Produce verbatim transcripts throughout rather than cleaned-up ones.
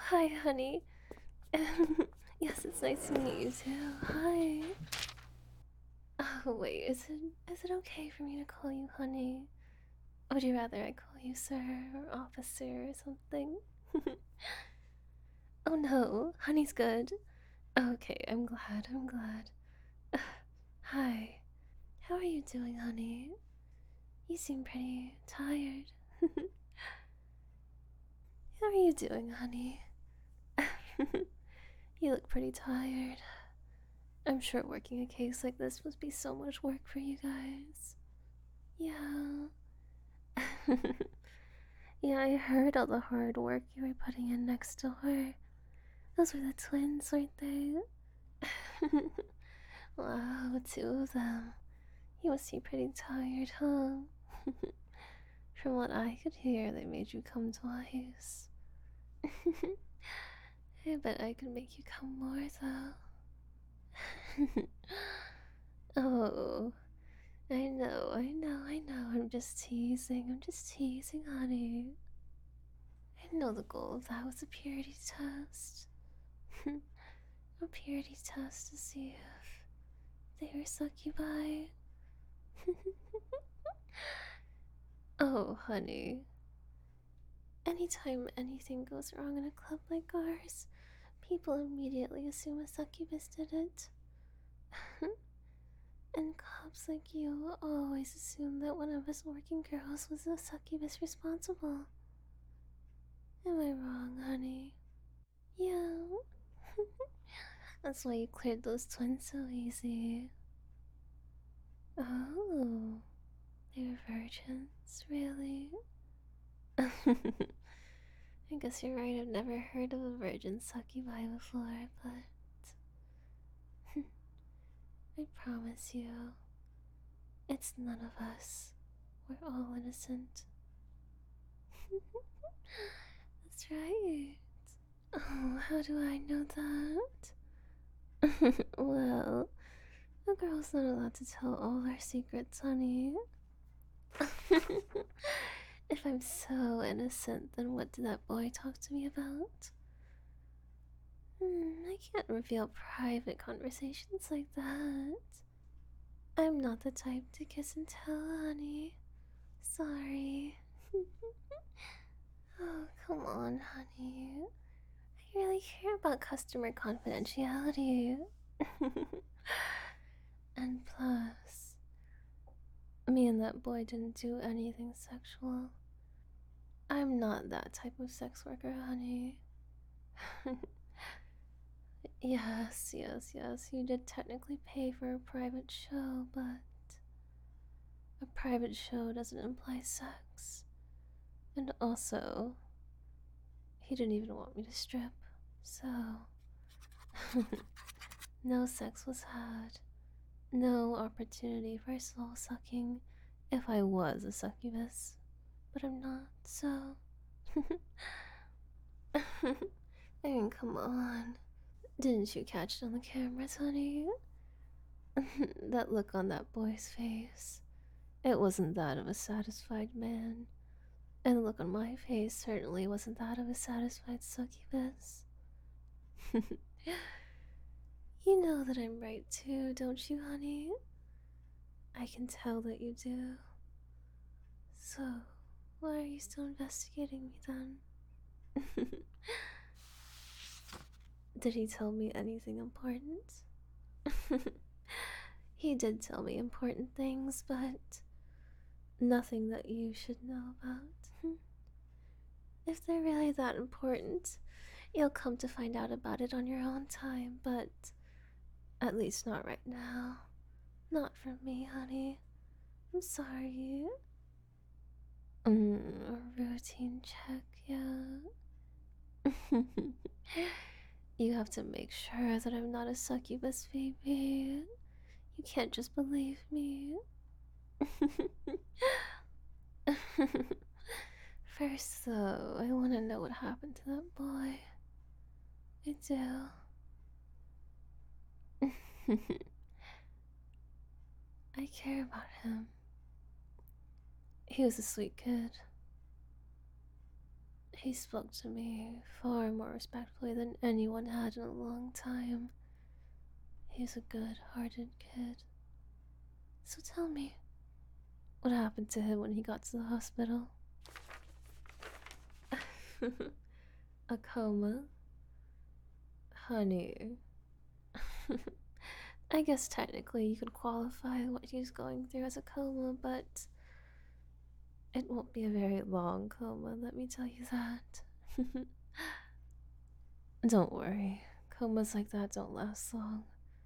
Hi, honey. Yes, it's nice to meet you too. Hi. Oh, wait, is it is it okay for me to call you honey? Would you rather I call you sir or officer or something? Oh no, honey's good. Okay, I'm glad, I'm glad. Hi. How are you doing, honey? You seem pretty tired. How are you doing, honey? You look pretty tired. I'm sure working a case like this must be so much work for you guys. Yeah. Yeah, I heard all the hard work you were putting in next door. Those were the twins, weren't they? Wow, two of them. You must be pretty tired, huh? From what I could hear, they made you come twice. I bet I could make you come more, though. Oh, I know, I know, I know. I'm just teasing. I'm just teasing, honey. I know the goal of that was a purity test. A purity test to see if they were succubi. Oh, honey. Anytime anything goes wrong in a club like ours, people immediately assume a succubus did it. And cops like you always assume that one of us working girls was the succubus responsible. Am I wrong, honey? Yeah. That's why you cleared those twins so easy. Oh, they were virgins, really? I guess you're right, I've never heard of a virgin succubi before, but I promise you, it's none of us. We're all innocent. That's right. Oh, how do I know that? Well, a girl's not allowed to tell all our secrets, honey. If I'm so innocent, then what did that boy talk to me about? Hmm, I can't reveal private conversations like that. I'm not the type to kiss and tell, honey. Sorry. Oh, come on, honey. I really care about customer confidentiality. And plus, me and that boy didn't do anything sexual. I'm not that type of sex worker, honey. Yes, yes, yes, you did technically pay for a private show, but a private show doesn't imply sex. And also, he didn't even want me to strip, so. No sex was had. No opportunity for soul sucking if I was a succubus. But I'm not, so. I mean, come on. Didn't you catch it on the cameras, honey? That look on that boy's face. It wasn't that of a satisfied man. And the look on my face certainly wasn't that of a satisfied succubus. You know that I'm right too, don't you, honey? I can tell that you do. So, why are you still investigating me then? Did he tell me anything important? He did tell me important things, but nothing that you should know about. If they're really that important, you'll come to find out about it on your own time, but at least not right now. Not from me, honey. I'm sorry. Mm, a routine check, yeah. You have to make sure that I'm not a succubus, baby. You can't just believe me. First, though, I want to know what happened to that boy. I do. I care about him. He was a sweet kid. He spoke to me far more respectfully than anyone had in a long time. He's a good hearted kid. So tell me, what happened to him when he got to the hospital? A coma? Honey. I guess technically you could qualify what he's going through as a coma, but it won't be a very long coma, let me tell you that. Don't worry, comas like that don't last long.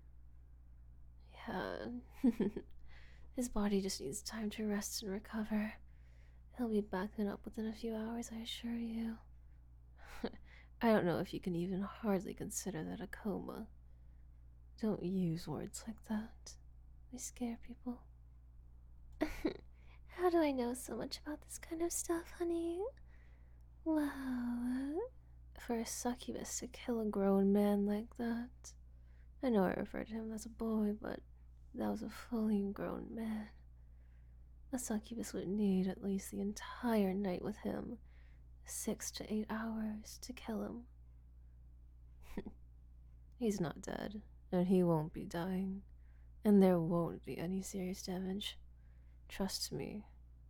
Yeah, his body just needs time to rest and recover. He'll be backing up within a few hours, I assure you. I don't know if you can even hardly consider that a coma. Don't use words like that. They scare people. How do I know so much about this kind of stuff, honey? Well, for a succubus to kill a grown man like that. I know I referred to him as a boy, but that was a fully grown man. A succubus would need at least the entire night with him, six to eight hours to kill him. He's not dead, and he won't be dying, and there won't be any serious damage. Trust me.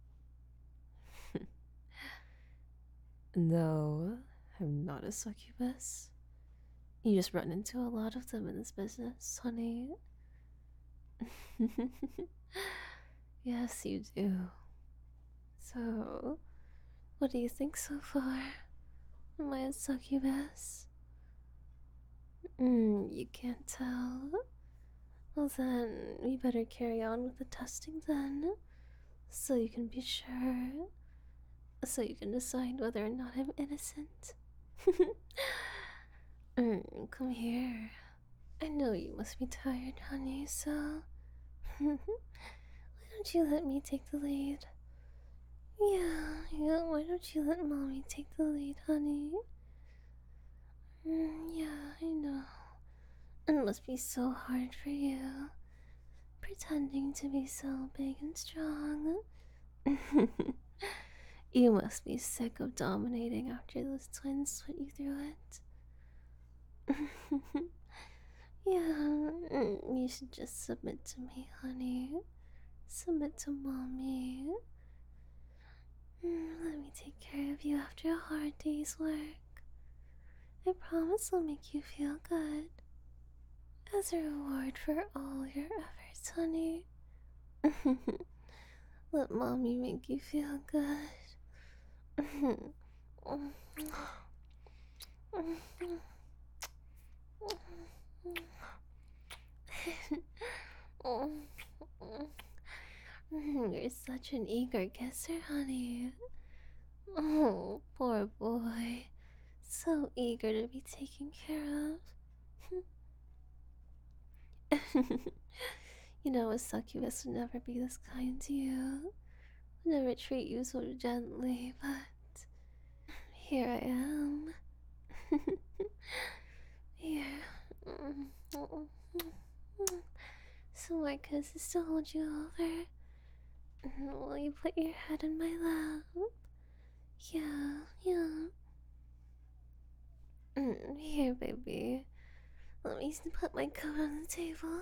No, I'm not a succubus. You just run into a lot of them in this business, honey. Yes, you do. So, what do you think so far? Am I a succubus? Mm, you can't tell. Well then, we better carry on with the testing then, so you can be sure, so you can decide whether or not I'm innocent. mm, come here. I know you must be tired, honey, so why don't you let me take the lead? Yeah, yeah, why don't you let mommy take the lead, honey? Mm, yeah, I know. It must be so hard for you, pretending to be so big and strong. You must be sick of dominating after those twins put you through it. Yeah, mm, you should just submit to me, honey. Submit to mommy. Mm, let me take care of you after a hard day's work. I promise I'll make you feel good. As a reward for all your efforts, honey. Let mommy make you feel good. You're such an eager kisser, honey. Oh, poor boy. So eager to be taken care of. You know, a succubus would never be this kind to you. Would never treat you so gently, but here I am. Here. Some more kisses to hold you over. Will you put your head in my lap? Yeah, yeah. Here, baby. Let me put my coat on the table.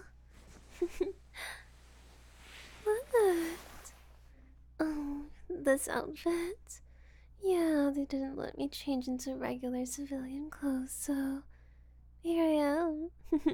What? Oh, this outfit? Yeah, they didn't let me change into regular civilian clothes, so here I am.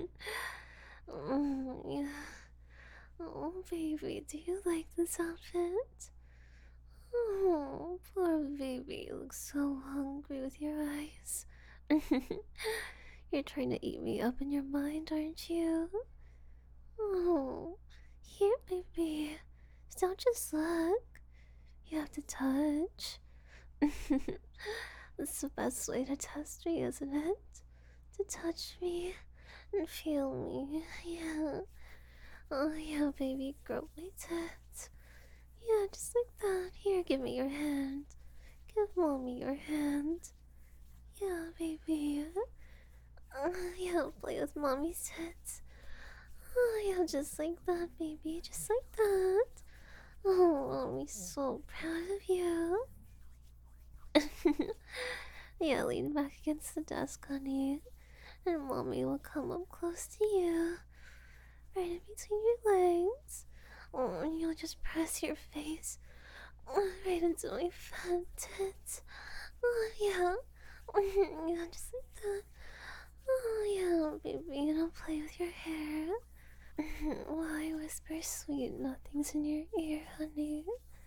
Oh, yeah. Oh, baby, do you like this outfit? Oh, poor baby, you look so hungry with your eyes. You're trying to eat me up in your mind, aren't you? Oh, here, baby. Don't just look. You have to touch. That's the best way to test me, isn't it? To touch me and feel me. Yeah. Oh, yeah, baby, grow my tits. Yeah, just like that. Here, give me your hand. Give mommy your hand. Yeah, baby. Uh, yeah, play with mommy's tits. Oh, yeah, just like that, baby. Just like that. Oh, mommy's so proud of you. Yeah, lean back against the desk, honey, and mommy will come up close to you, right in between your legs. Oh, and you'll just press your face oh, right into my fat tits. Oh, yeah. Yeah, just like that. Oh, yeah, baby, and I'll play with your hair. While I whisper sweet nothings in your ear, honey.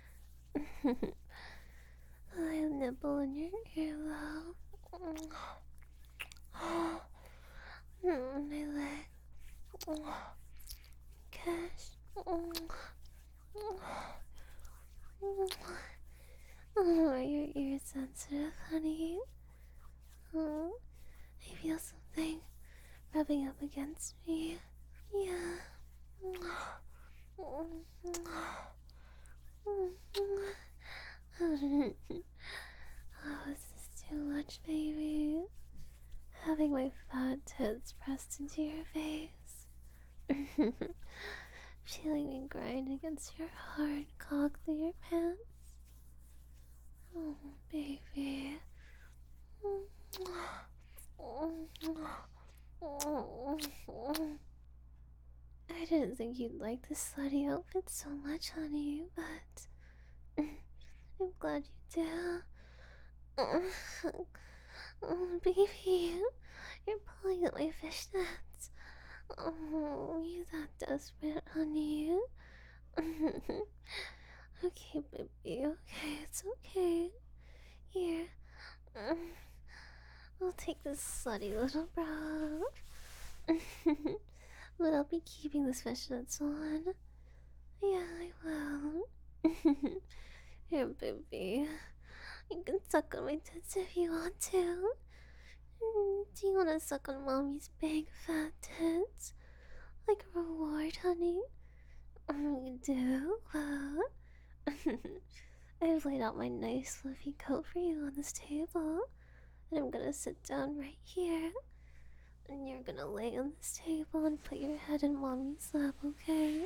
I'll nibble in your earlobe. My leg. Cash. Oh, are your ears sensitive, honey? Oh, I feel something rubbing up against me. Yeah. Oh, is this too much, baby? Having my fat tits pressed into your face. Feeling me grind against your hard cock through your pants. Oh, baby. I didn't think you'd like this slutty outfit so much, honey, but I'm glad you do. Oh, baby, you're pulling at my fishnets. Oh, you that desperate, honey. Okay, baby, okay, it's okay. Here, I'll take this slutty little bra. But I'll be keeping the fishnets on. Yeah, I will. Here, baby. You can suck on my tits if you want to. Mm, do you want to suck on mommy's big fat tits? Like a reward, honey? Oh, you do? Well, I've laid out my nice fluffy coat for you on this table. And I'm gonna sit down right here. And you're gonna lay on this table and put your head in mommy's lap, okay?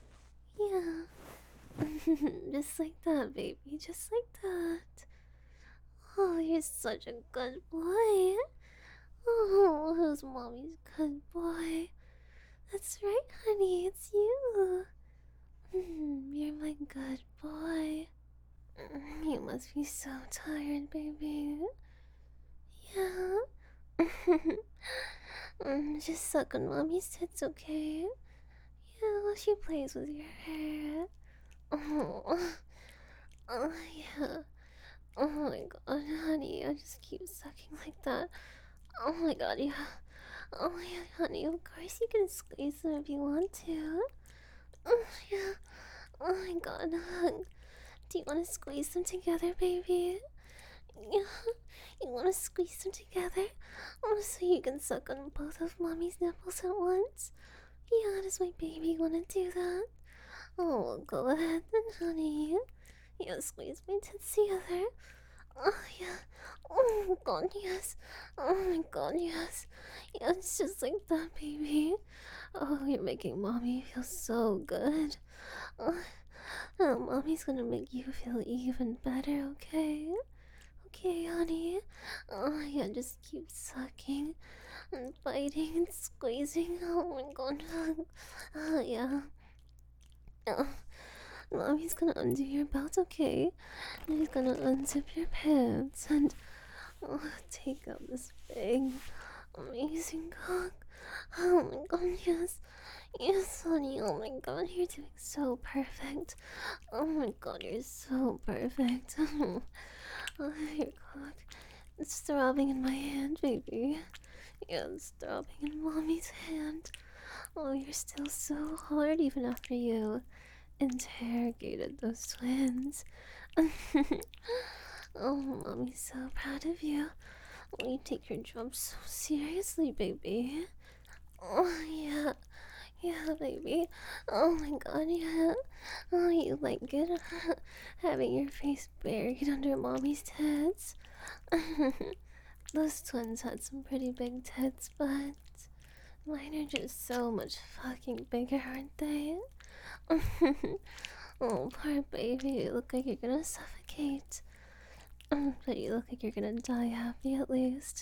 Yeah. Just like that, baby. Just like that. Oh, you're such a good boy. Oh, who's mommy's good boy? That's right, honey. It's you. Mm, you're my good boy. Mm, you must be so tired, baby. Yeah. Mm, just suck on mommy's tits, okay? Yeah, while she plays with your hair. Oh, oh yeah. Oh my god, honey, I just keep sucking like that. Oh my god, yeah. Oh yeah, honey, of course you can squeeze them if you want to. Oh yeah. Oh my god, hug. Do you want to squeeze them together, baby? Yeah. You want to squeeze them together? Oh, so you can suck on both of mommy's nipples at once? Yeah, does my baby want to do that? Oh, well, go ahead then, honey. Yeah, squeeze my tits together. Oh, yeah. Oh my god, yes. Oh my god, yes. Yeah, it's just like that, baby. Oh, you're making mommy feel so good. Oh, oh, mommy's gonna make you feel even better, okay? Okay, honey. Oh, yeah, just keep sucking and biting and squeezing. Oh my god. Oh, yeah. Oh, mommy's gonna undo your belt, okay? And he's gonna unzip your pants and oh, take out this big, amazing cock. Oh my god, yes. Yes, honey. Oh my god, you're doing so perfect. Oh my god, you're so perfect. Oh, your cock. It's throbbing in my hand, baby. Yeah, it's throbbing in mommy's hand. Oh, you're still so hard even after you interrogated those twins. Oh, mommy's so proud of you. Oh, you take your job so seriously, baby. Oh, yeah. Yeah, baby. Oh my god, yeah. Oh, you like it? Having your face buried under mommy's tits. Those twins had some pretty big tits, but mine are just so much fucking bigger, aren't they? Oh, poor baby. You look like you're gonna suffocate. Mm, but you look like you're gonna die happy at least.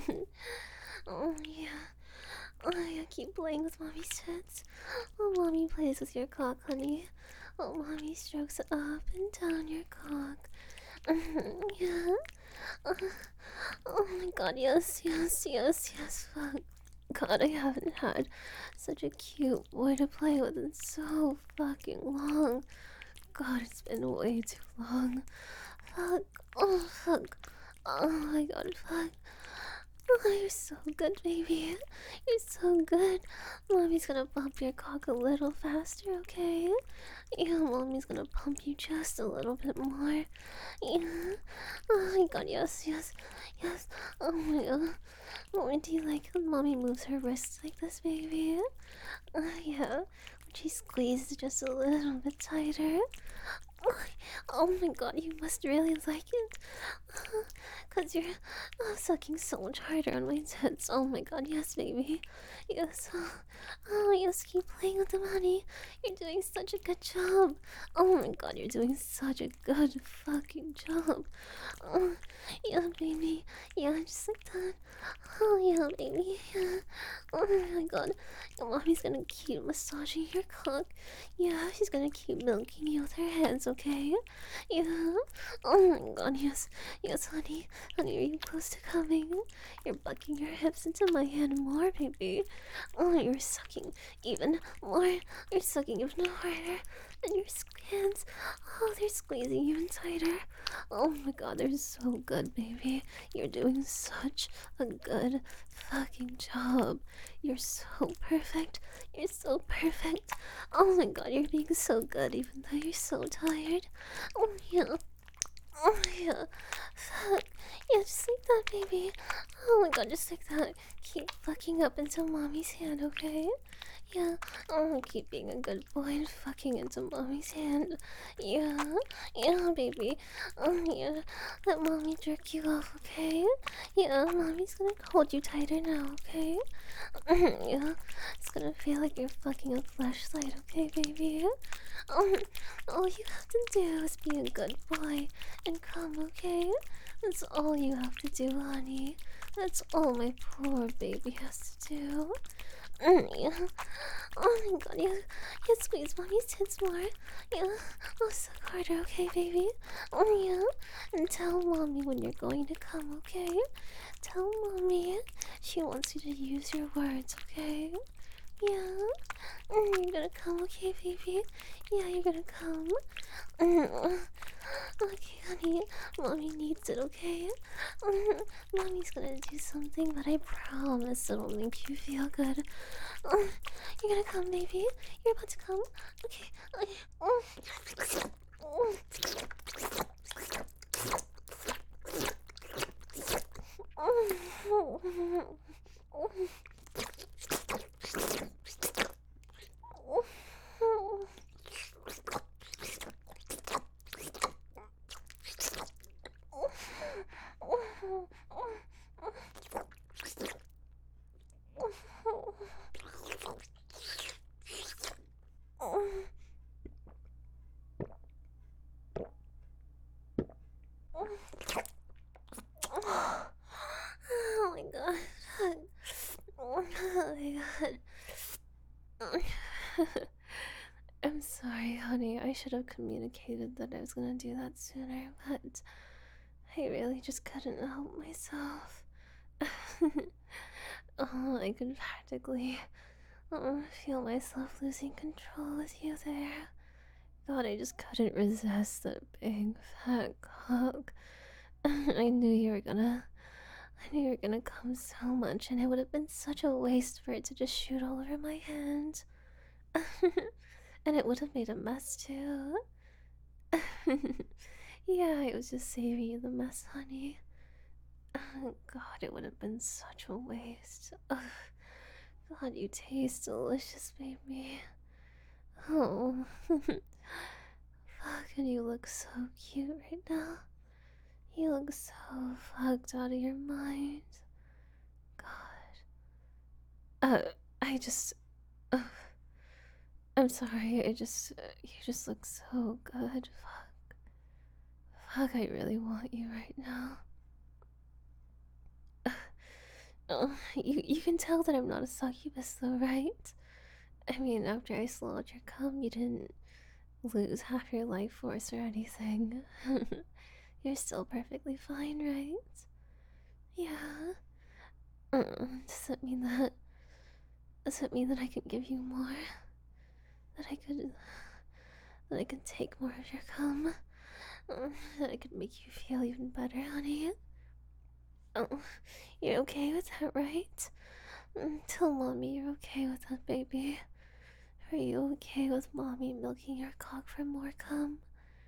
Oh, yeah. Oh, yeah, keep playing with mommy's tits. Oh, mommy plays with your cock, honey. Oh, mommy strokes up and down your cock. Yeah. Uh, oh my god, yes, yes, yes, yes. Fuck. God, I haven't had such a cute boy to play with in so fucking long. God, it's been way too long. Fuck. Oh, fuck. Oh my god, fuck. Oh, you're so good, baby. You're so good. Mommy's gonna bump your cock a little faster, okay? Yeah, mommy's gonna pump you just a little bit more. Yeah. Oh my god, yes, yes, yes. Oh my god. Oh, do you like when mommy moves her wrists like this, baby? Uh, yeah. When she squeezes just a little bit tighter. Oh my god, you must really like it. Cause you're uh, sucking so much harder on my tits. Oh my god, yes, baby. Yes. Oh, oh, yes, keep playing with them, honey. You're doing such a good job. Oh my god, you're doing such a good fucking job. Oh, yeah, baby. Yeah, just like that. Oh, yeah, baby. Yeah. Oh my god. Your mommy's gonna keep massaging your cock. Yeah, she's gonna keep milking you with her hands, okay? Yeah. Oh my god, yes. Yes, honey. Honey, are you close to coming? You're bucking your hips into my hand more, baby. Oh, you're sucking even more. You're sucking even harder. And your hands, oh, they're squeezing even tighter. Oh my god, they're so good, baby. You're doing such a good fucking job. You're so perfect. You're so perfect. Oh my god, you're being so good even though you're so tired. Oh yeah. Oh yeah. Fuck. Yeah, just like that, baby. Oh my god, just like that. Keep fucking up into mommy's hand, okay? Yeah. Oh, keep being a good boy and fucking into mommy's hand. Yeah. Yeah, baby. Oh yeah. Let mommy jerk you off, okay? Yeah, mommy's gonna hold you tighter now, okay? Yeah. It's gonna feel like you're fucking a flashlight, okay, baby? Um, all you have to do is be a good boy and come, okay? That's all you have to do, honey. That's all my poor baby has to do. Mm, yeah. Oh my god, yeah. Yeah, squeeze mommy's tits more. Yeah. Oh, suck harder, okay, baby? Oh, yeah. And tell mommy when you're going to come, okay? Tell mommy. She wants you to use your words, okay? Yeah. Mm, you're gonna come, okay, baby? Yeah, you're gonna come. Mm, okay, honey. Mommy needs it, okay? Mm, mommy's gonna do something, but I promise it'll make you feel good. Mm, you're gonna come, baby. You're about to come. Okay. Okay. Mm. Oh my god. Oh my god. I'm sorry, honey. I should have communicated that I was gonna do that sooner, but I really just couldn't help myself. Oh, I could practically uh, feel myself losing control with you there. God, I just couldn't resist that big fat cock. I knew you were gonna. I knew you were gonna come so much, and it would have been such a waste for it to just shoot all over my hand. And it would have made a mess too. Yeah, I was just saving you the mess, honey. Oh, God, it would have been such a waste. Ugh. God, you taste delicious, baby. Oh. Fuck, and you look so cute right now. You look so fucked out of your mind. God. Uh, I just. Uh, I'm sorry, I just. Uh, you just look so good. Fuck. fuck, I really want you right now. Oh, you, you can tell that I'm not a succubus though, right? I mean, after I swallowed your cum, you didn't lose half your life force or anything. You're still perfectly fine, right? Yeah. Uh, does that mean that... Does that mean that I can give you more? That I could... That I could take more of your cum? Uh, that I could make you feel even better, honey? Oh, you're okay with that, right? Mm, tell mommy you're okay with that, baby. Are you okay with mommy milking your cock for more cum?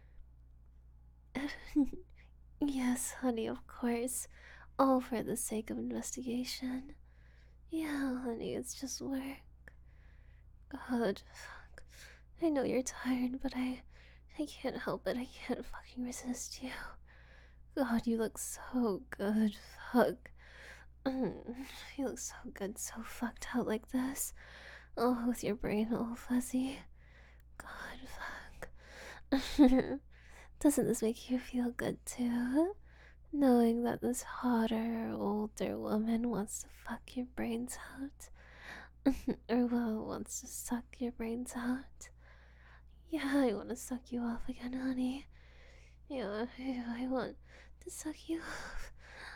Yes, honey, of course. All for the sake of investigation. Yeah, honey, it's just work. God, fuck. I know you're tired, but I... I can't help it. I can't fucking resist you. God, you look so good. Fuck. Mm, you look so good, so fucked out like this. Oh, with your brain all fuzzy. God, fuck. Doesn't this make you feel good too? Knowing that this hotter, older woman wants to fuck your brains out? Or, well, wants to suck your brains out? Yeah, I want to suck you off again, honey. Yeah, I want to suck you off.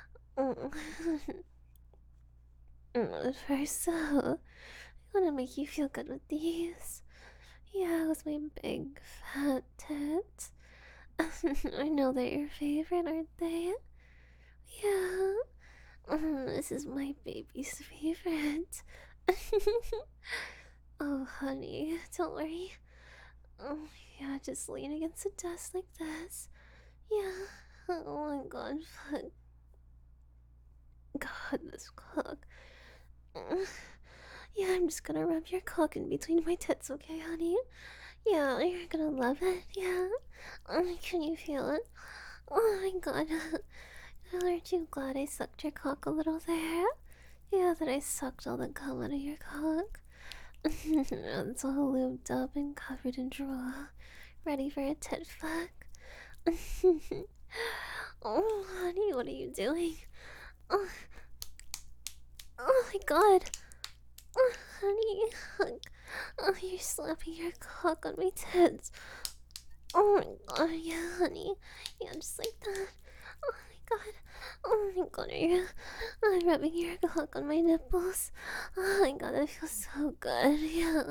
Mm, first, though, I want to make you feel good with these. Yeah, with my big fat tits. I know they're your favorite, aren't they? Yeah. Mm, this is my baby's favorite. Oh, honey, don't worry. Oh, yeah, just lean against the desk like this. Yeah. Oh my god, fuck. God, this cock. Mm. Yeah, I'm just gonna rub your cock in between my tits, okay, honey? Yeah, you're gonna love it, yeah? Oh, can you feel it? Oh my god. Aren't you glad I sucked your cock a little there? Yeah, that I sucked all the cum out of your cock. It's all lubed up and covered in drool, ready for a tit fuck. Oh, honey, what are you doing? Oh, oh my god. Oh, honey. Oh, you're slapping your cock on my tits. Oh my god, yeah, honey. Yeah, just like that. Oh my god. Oh my god, are you I'm rubbing your cock on my nipples? Oh my god, that feels so good, yeah.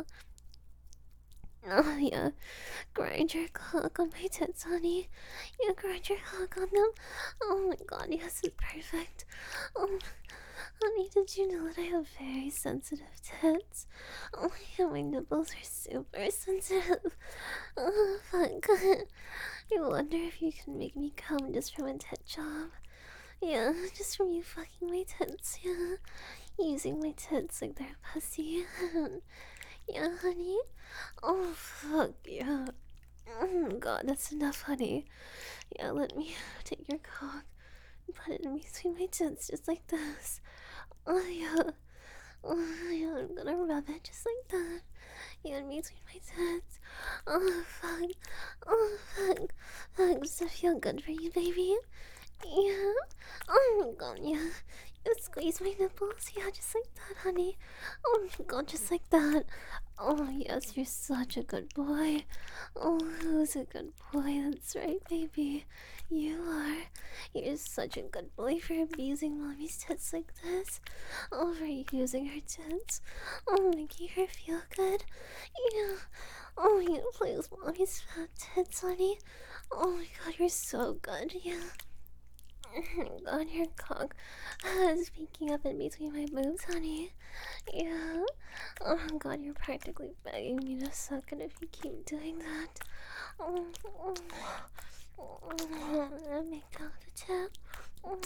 Oh yeah. Grind your cock on my tits, honey. Yeah, grind your cock on them. Oh my god, yes, it's perfect. Oh, honey, did you know that I have very sensitive tits? Oh yeah, my nipples are super sensitive. Oh, fuck. I wonder if you can make me come just from a tit job. Yeah, just from you fucking my tits, yeah. Using my tits like they're pussy. Yeah, honey. Oh, fuck, yeah. Oh, God, that's enough, honey. Yeah, let me take your cock and put it in between my tits just like this. Oh, yeah. Oh, yeah, I'm gonna rub it just like that. Yeah, in between my tits. Oh, fuck. Oh, fuck. Fuck, does that feel good for you, baby? Yeah. Oh my god, yeah. You squeeze my nipples. Yeah, just like that, honey. Oh my god, just like that. Oh, yes, you're such a good boy. Oh, who's a good boy? That's right, baby. You are. You're such a good boy for abusing mommy's tits like this. Oh, for using her tits. Oh, making her feel good. Yeah. Oh, you please, mommy's fat tits, honey. Oh my god, you're so good. Yeah. Oh my god, your cock is peeking up in between my boobs, honey. Yeah. Oh my god, you're practically begging me to suck it if you keep doing that. Oh, oh, oh, let me go the tip. Oh,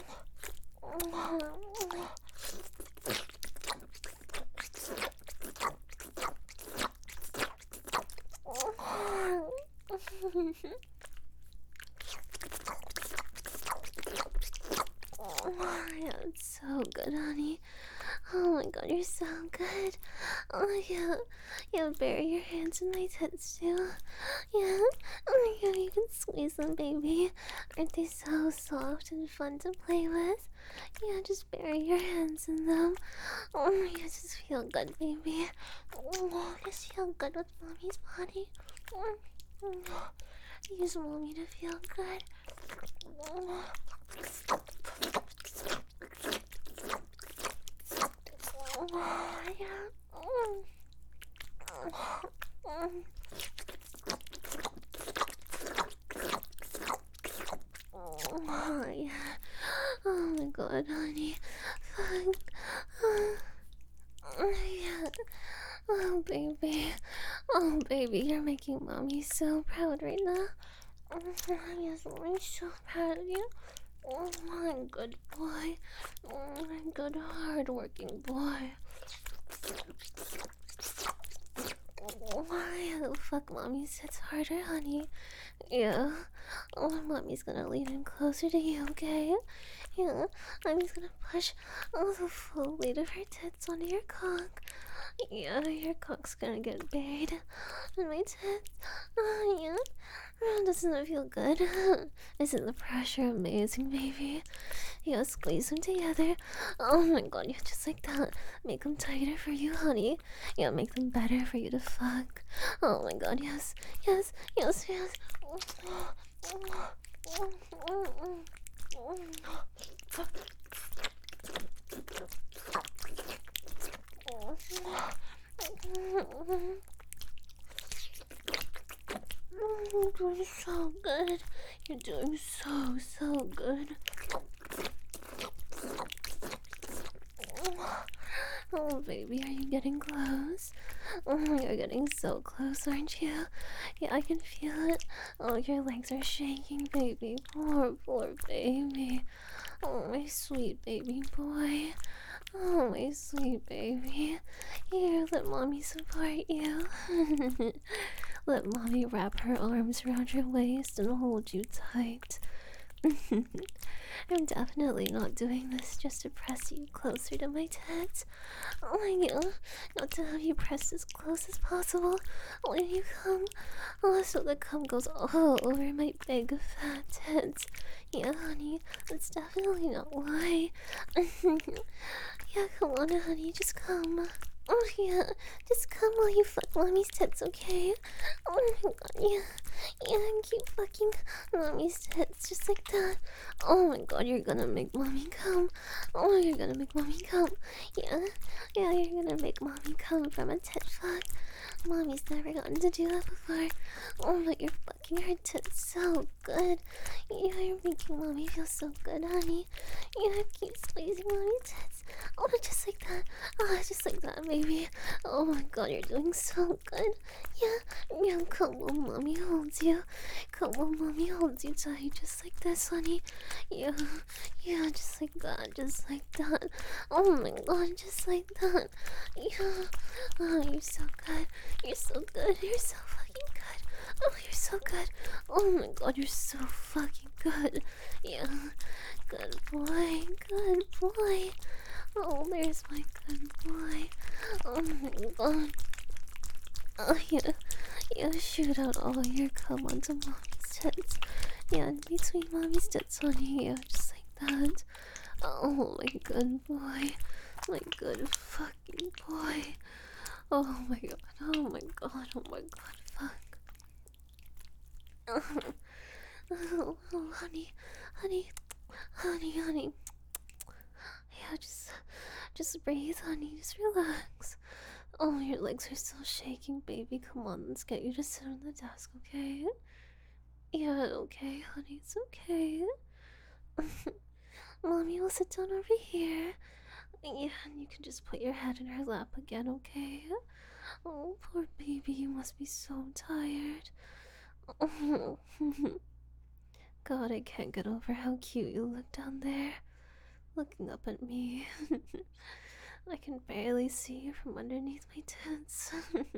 oh, oh. Oh, yeah, it's so good, honey. Oh my god, you're so good. Oh yeah. Yeah, bury your hands in my tits too. Yeah. Oh my god, you can squeeze them, baby. Aren't they so soft and fun to play with? Yeah, just bury your hands in them. Oh my god, just feel good, baby. Oh, just feel good with mommy's body. Oh, use mommy to feel good. Oh, yeah. Oh, oh, yeah. Oh my god, honey. Fuck. Oh, yeah. Oh, baby. Oh, baby, you're making mommy so proud right now. Oh, yes, mommy's so proud of you. Oh, my good boy. Oh, my good, hard-working boy. Oh, why the fuck mommy's hits harder, honey? Yeah. Oh, mommy's gonna lean in closer to you, okay? Yeah. I'm just gonna push all the full weight of her tits onto your cock. Yeah, your cock's gonna get buried in my tits. Oh, yeah. Oh, doesn't it feel good? Isn't the pressure amazing, baby? Yeah, squeeze them together. Oh my god, yeah, just like that. Make them tighter for you, honey. Yeah, make them better for you to fuck. Oh my god, yes, yes, yes, yes. You're doing so good. You're doing so, so good. Oh, baby, are you getting close? Oh, you're getting so close, aren't you? Yeah, I can feel it. Oh, your legs are shaking, baby. Poor, poor baby. Oh, my sweet baby boy. Oh, my sweet baby. Here, let mommy support you. Let mommy wrap her arms around your waist and hold you tight. I'm definitely not doing this just to press you closer to my tits. Oh my god, not to have you pressed as close as possible when you come. Oh, so the cum goes all over my big fat tits. Yeah, honey, that's definitely not why. Yeah, come on, honey, just come. Oh yeah, just come while you fuck mommy's tits, okay? Oh my god, yeah. Yeah, keep fucking mommy's tits just like that. Oh my god, you're gonna make mommy come. Oh, you're gonna make mommy come. Yeah, yeah, you're gonna make mommy come from a tit fuck. Mommy's never gotten to do that before. Oh, but you're fucking her tits so good. Yeah, you're making mommy feel so good, honey. Yeah, keep squeezing mommy's tits. Oh, just like that. Oh, just like that, baby. Oh my god, you're doing so good. Yeah, yeah, come on, mommy holds you. Come on, mommy holds you tight, just like this, honey. Yeah, yeah, just like that, just like that. Oh my god, just like that. Yeah. Oh, you're so good. You're so good. You're so fucking good. Oh, you're so good. Oh my god, you're so fucking good. Yeah. Good boy. Good boy. Oh, there's my good boy. Oh my god. Oh, yeah. Yeah, shoot out all your cum onto mommy's tits. Yeah, in between mommy's tits, honey. Yeah, just like that. Oh, my good boy. My good fucking boy. Oh my god, oh my god, oh my god, fuck. Oh, oh, oh, honey, honey, honey, honey. Yeah, just, just breathe, honey, just relax. Oh, your legs are still shaking, baby. Come on, let's get you to sit on the desk, okay? Yeah, okay, honey, it's okay. Mommy will sit down over here. Yeah, and you can just put your head in her lap again, okay? Oh, poor baby, you must be so tired. God, I can't get over how cute you look down there, looking up at me. I can barely see you from underneath my tents.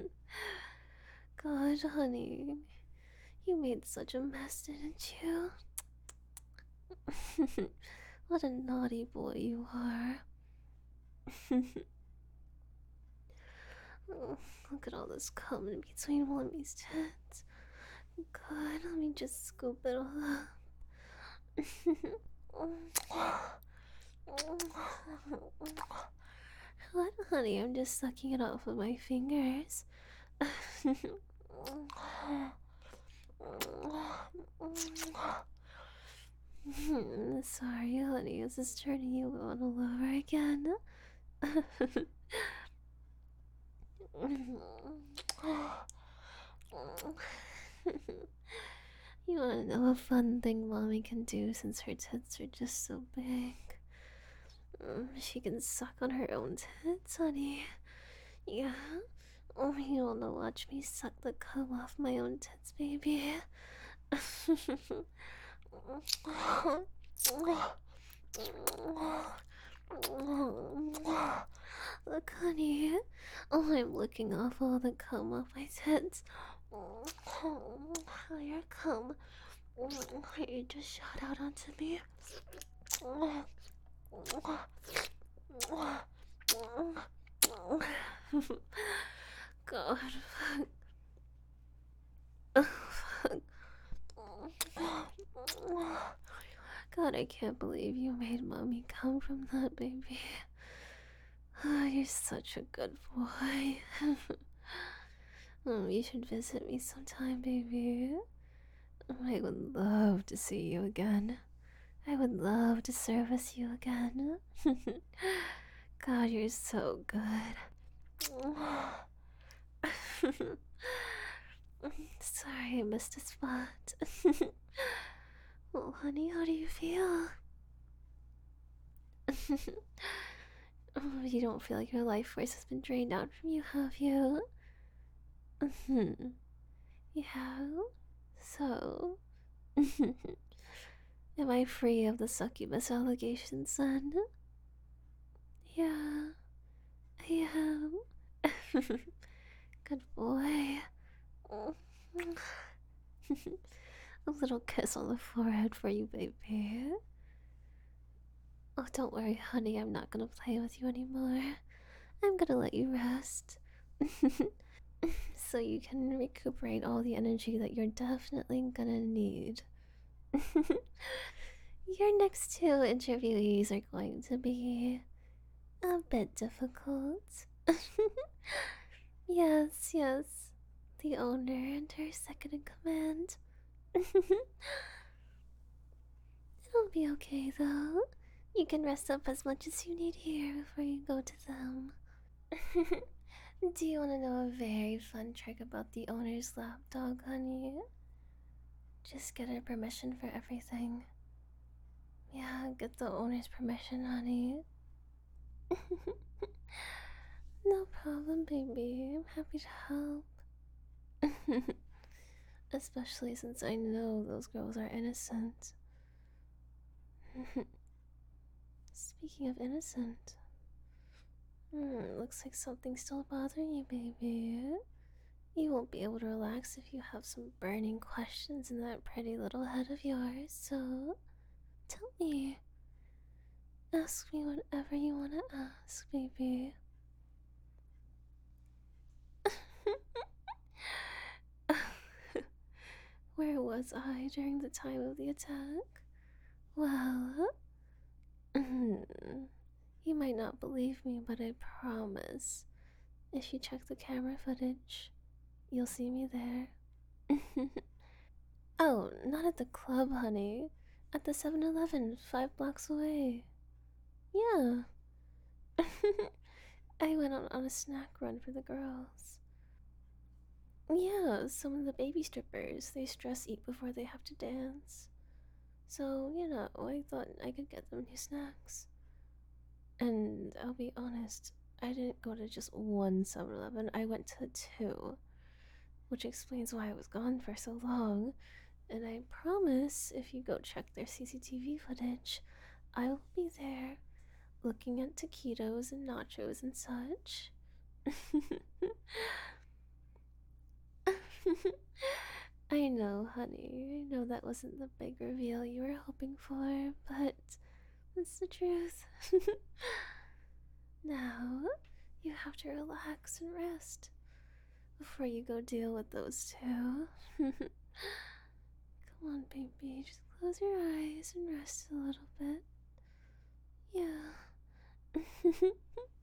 God, honey, you made such a mess, didn't you? What a naughty boy you are. Oh, look at all this cum in between Mommy's tits. God, let me just scoop it all up. What, honey? I'm just sucking it off with my fingers. Sorry, honey. Is this turning you on all over again? You wanna know a fun thing Mommy can do since her tits are just so big? Mm, she can suck on her own tits, honey. Yeah. Oh, you wanna watch me suck the cum off my own tits, baby? Look, honey. Oh, I'm licking off all the cum off my tits. Oh, your cum. You just shot out onto me. God, fuck. Fuck. God, I can't believe you made Mommy come from that, baby. Oh, you're such a good boy. Oh, you should visit me sometime, baby. I would love to see you again. I would love to service you again. God, you're so good. Sorry I missed a spot. Oh, honey, how do you feel? Oh, you don't feel like your life force has been drained out from you, have you? Yeah? So? Am I free of the succubus allegations then? Yeah, I am. Good boy. A little kiss on the forehead for you, baby. Oh, don't worry, honey, I'm not gonna play with you anymore. I'm gonna let you rest. So you can recuperate all the energy that you're definitely gonna need. Your next two interviewees are going to be a bit difficult. Yes, yes. The owner and her second in command. It'll be okay though. You can rest up as much as you need here before you go to them. Do you want to know a very fun trick about the owner's lapdog, honey? Just get her permission for everything. Yeah, get the owner's permission, honey. No problem, baby. I'm happy to help. Especially since I know those girls are innocent. Speaking of innocent, hmm, looks like something's still bothering you, baby. You won't be able to relax if you have some burning questions in that pretty little head of yours, so tell me. Ask me whatever you want to ask, baby. Where was I during the time of the attack? Well, you might not believe me, but I promise, if you check the camera footage, you'll see me there. Oh, not at the club, honey. At the Seven Eleven, five blocks away. Yeah. I went on, on a snack run for the girls. Yeah, some of the baby strippers, they stress eat before they have to dance. So, you know, I thought I could get them new snacks. And I'll be honest, I didn't go to just one Seven Eleven. I went to two. Which explains why I was gone for so long. And I promise, if you go check their C C T V footage, I will be there looking at taquitos and nachos and such. I know, honey. I know that wasn't the big reveal you were hoping for, but it's the truth. Now, you have to relax and rest before you go deal with those two. Come on, baby, just close your eyes and rest a little bit. Yeah.